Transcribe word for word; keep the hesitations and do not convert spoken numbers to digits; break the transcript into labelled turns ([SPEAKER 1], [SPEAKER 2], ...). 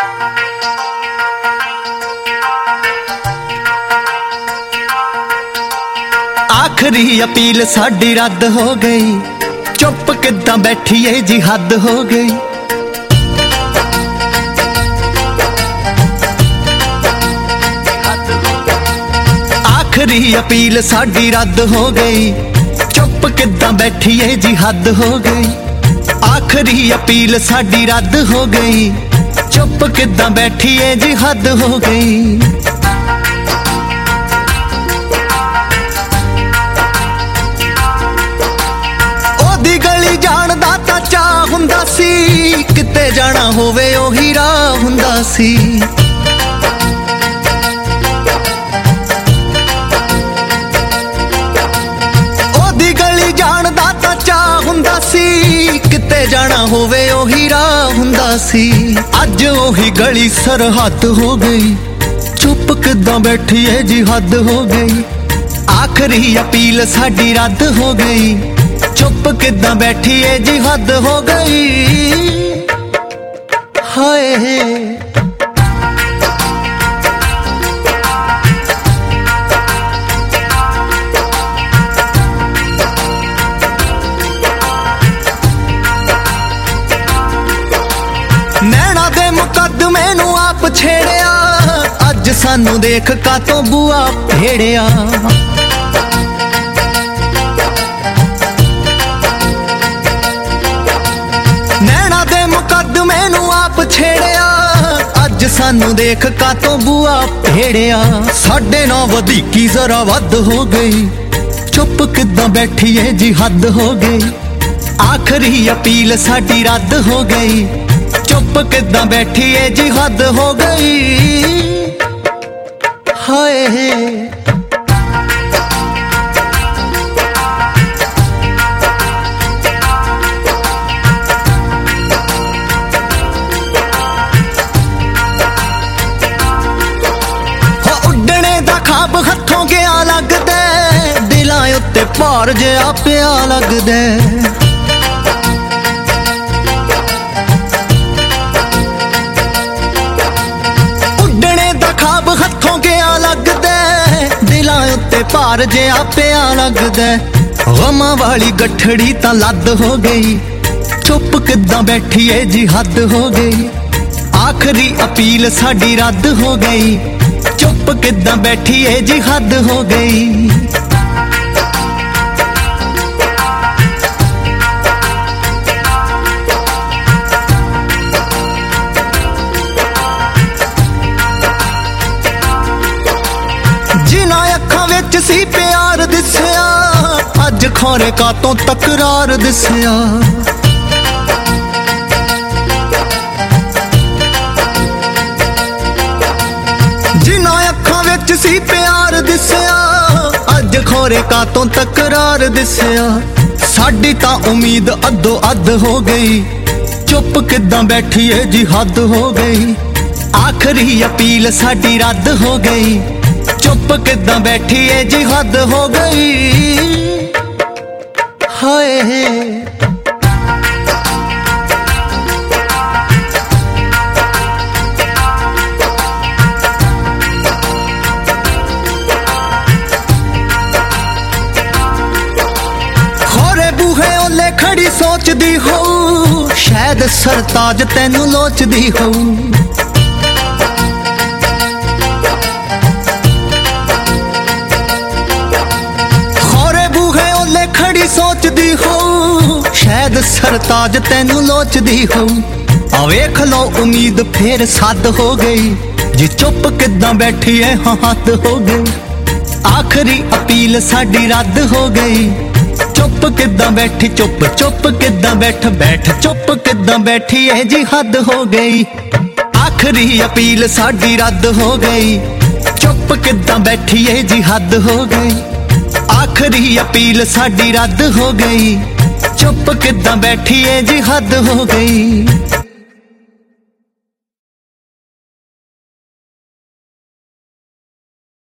[SPEAKER 1] आखिरी अपील साडी रद्द हो गई, चुप किदां बैठीए जी हद हो गई। आखिरी अपील साडी रद्द हो गई, चुप किदां बैठीए जी हद हो गई। आखिरी अपील साडी रद्द हो गई, चुप किदां बैठीए जी हद हो गई। हुंदा सी किते जाना होवे ओही राह हुंदा सी। ओदी गली जानदा तां चाह हुंदा सी, किते जाना होवे ओही राह हुंदा सी। अज ओही गली सरहद हो गई, चुप किदां बैठीए जी हद हो गई। आखिरी अपील साडी रद्द हो गई, चुप किदां बैठीए जी हद हो गई। हाय नैना दे मुकदमे नू आप छेड़िया, अज सानू देख कातों बुआ भेड़िया। छेड़िया अज सानू देख कातों बुआ भेड़िया। साढ़े नौ वधीकी जरा वध हो गई, चुप किदां बैठीए जी हद हो गई। आखिरी अपील साडी रद्द हो गई, चुप किदां बैठीए जी हद हो गई। हाय खाब हथों गया लगदा, दिलां उत्ते भार जिहा पिया लगदा। उड्डणे दा खाब हथों गया लगदा, दिलां उत्ते भार जिहा पिया लगदा। गमां वाली गठड़ी तां लद हो गई, चुप किदां बैठीए जी हद हो गई। आखिरी अपील साडी रद्द हो गई, चुप किदां बैठीए जी हद हो गई। जिन्हां अखां विच सी प्यार दिसिया, अज खौरे कातों तकरार दिसिया। सी प्यार दिसिया, अज खोरे कातों तकरार दिसिया। साडी तां उम्मीद अद्धो अध हो गई, चुप किदां बैठीए जी हद हो गई। आखिरी अपील साडी रद्द हो गई, चुप किदां बैठीए जी हद हो गई। हाय खड़ी सोचदी हो, शायद सरताज तैनू लोचदी हो। खोरे बूहे ओले खड़ी सोचदी हो, शायद सरताज तैनू लोचदी हो। आ वेख लो उम्मीद फिर सद हो गई, जी चुप किदां बैठीए हाँ हद हो गई। आखिरी अपील साडी रद्द हो गई, चुप किदां बैठी चुप चुप किदां बैठ बैठ चुप किदां बैठी है जी हद हो गई। आखिरी अपील साडी रद्द हो गई, चुप किदां बैठी है जी हद हो गई। आखिरी अपील साडी रद्द हो गई, चुप किदां बैठी है जी हद हो गई।